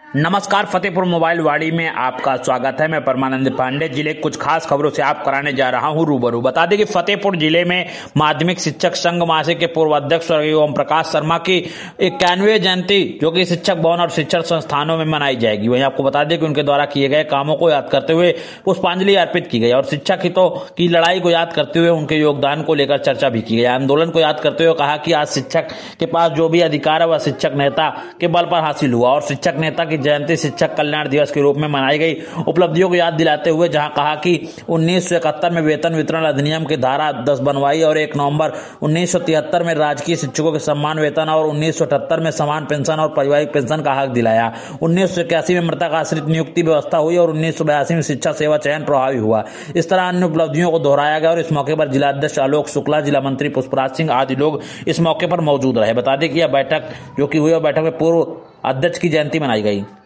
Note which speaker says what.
Speaker 1: नमस्कार, फतेहपुर मोबाइल वाड़ी में आपका स्वागत है। मैं परमानंद पांडे जिले कुछ खास खबरों से आप कराने जा रहा हूं रूबरू। बता दें कि फतेहपुर जिले में माध्यमिक शिक्षक संघ महासंघ के पूर्व अध्यक्ष ओम प्रकाश शर्मा की 91वीं जयंती जो कि शिक्षक भवन और शिक्षण संस्थानों में मनाई जाएगी। वहीं आपको बता दें कि उनके द्वारा किए गए कामों को याद करते हुए पुष्पांजलि अर्पित की गई और शिक्षक हितों की लड़ाई को याद करते हुए उनके योगदान को लेकर चर्चा भी की गई। आंदोलन को याद करते हुए कहा कि आज शिक्षक के पास जो भी अधिकार है वह शिक्षक नेता के बल पर हासिल हुआ और शिक्षक नेता की जयंती शिक्षक कल्याण दिवस के रूप में मनाई गई। उपलब्धियों को याद दिलाते हुए जहां कहा कि 1971 में वेतन वितरण अधिनियम की धारा 10 बनवाई और 1 नवंबर 1973 में राजकीय शिक्षकों के सम्मान वेतन और 1978 में समान पेंशन और पारिवारिक पेंशन का हक दिलाया। 1981 में मृतक आश्रित नियुक्ति व्यवस्था हुई और 1982 में शिक्षा सेवा चयन प्रभावी हुआ। इस तरह अन्य उपलब्धियों को दोहराया गया और इस मौके पर जिलाध्यक्ष आलोक शुक्ला, जिला मंत्री पुष्पराज सिंह आदि लोग इस मौके पर मौजूद रहे। बता दें कि यह बैठक जो कि हुई और बैठक में पूर्व अध्यक्ष की जयंती मनाई गई।